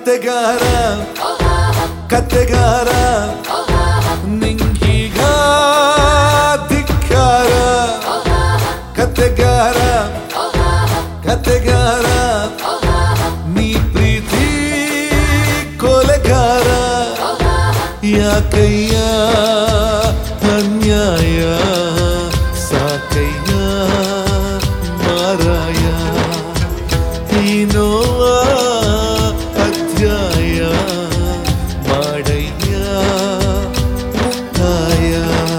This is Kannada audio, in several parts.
ಕತೆಗಾರ ಕತೆಗಾರ ನಿಂಗೀಗ ಧಿಕ್ಕಾರ ಕತೆಗಾರ ಕತೆಗಾರ ನೀ ಪ್ರೀತಿ ಕೊಲೆಗಾರ ಯಾಕಯ್ಯ ಅನ್ಯಾಯ ಸಾಕಯ್ಯ ಮಾರಾಯ ಈ ನೋವ ಅಧ್ಯಾಯ ಮಾಡಯ್ಯ ಮುಕ್ತಾಯ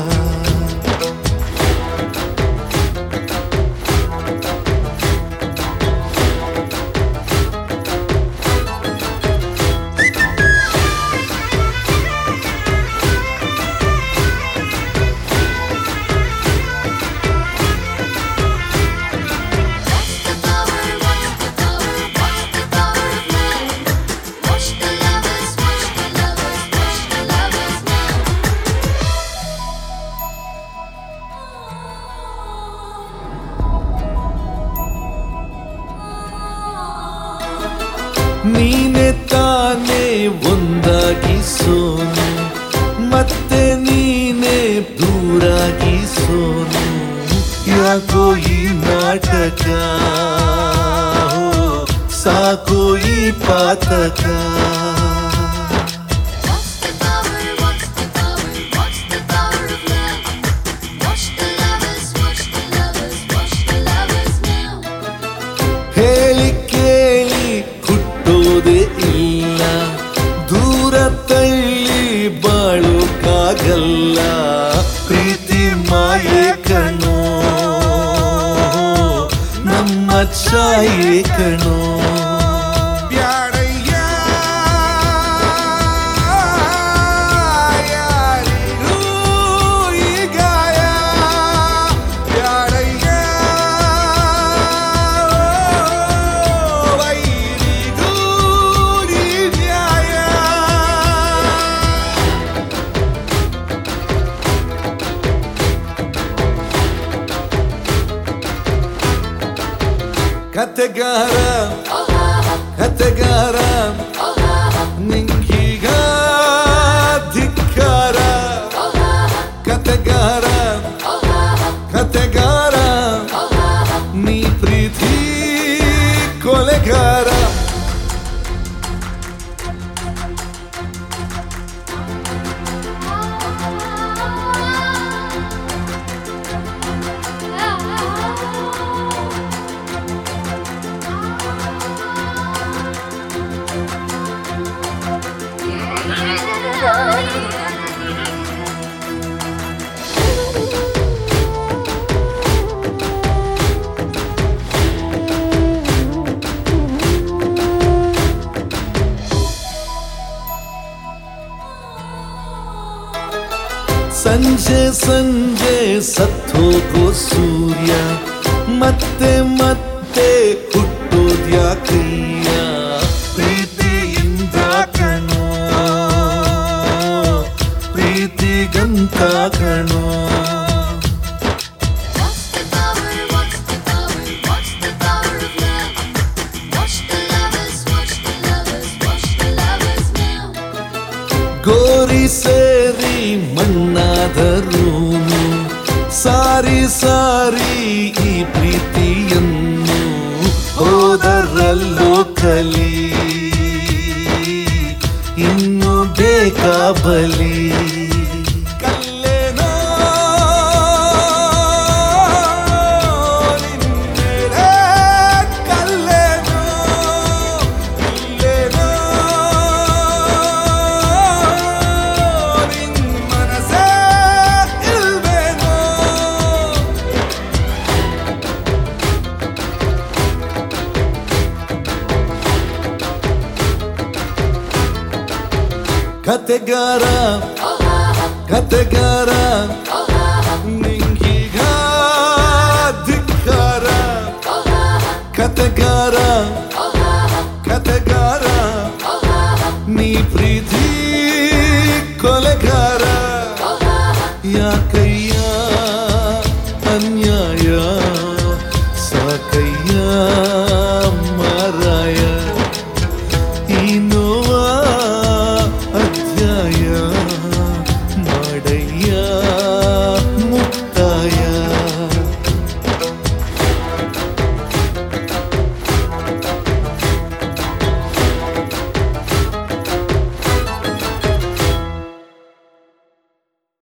ನೀನೆ ತಾನೇ ಒಂದಾಗಿ ಸೋನು ಮತ್ತೆ ನೀನೆ ದೂರಾಗಿ ಸೋನು ಯಾಕೋ ಈ ನಾಟಕ ಸಾಕೋ ಈ ಪಾತಕ ಹೇಳಿ ಕೇಳಿ ಹುಟ್ಟೋದೇ ಇಲ್ಲ ದೂರ ತಳ್ಳಿ ಬಾಳೋಕ್ಕಾಗಲ್ಲ ಪ್ರೀತಿ ಮಾಯೆ ಕಣೋ ನಮ್ಮ ಛಾಯೆ ಕಣೋ ಕತೆಗಾರ ಕತೆಗಾರ ನಿಂಗೀಗ ಧಿಕ್ಕಾರ ಕತೆಗಾರ ಕತೆಗಾರ ನೀ ಪ್ರೀತಿ ಕೊಲೆಗಾರ ಸಂಜೆ ಸಂಜೆ ಸತ್ತೋಗೋ ಸೂರ್ಯ ಮತ್ತೆ ಮತ್ತೆ ಹುಟ್ಟೋದ್ಯಾಕಯ್ಯ ಪ್ರೀತಿಯಿಂದ ಕಣೋ ಪ್ರೀತಿಗಂತ ಕಣೋ ಗೋರಿ ಸೇರಿ ಮಣ್ಣಾದರೂನು ಸಾರಿ ಸಾರಿ ಈ ಪ್ರೀತಿಯನ್ನು ಹೋದರಲ್ಲೋ ಕಲಿ ಇನ್ನು ಬೇಕಾ ಬಲಿ ಕತೆಗಾರ ಕತೆಗಾರ ನಿಂಗೀಗ ಧಿಕ್ಕಾರ ಕತೆಗಾರ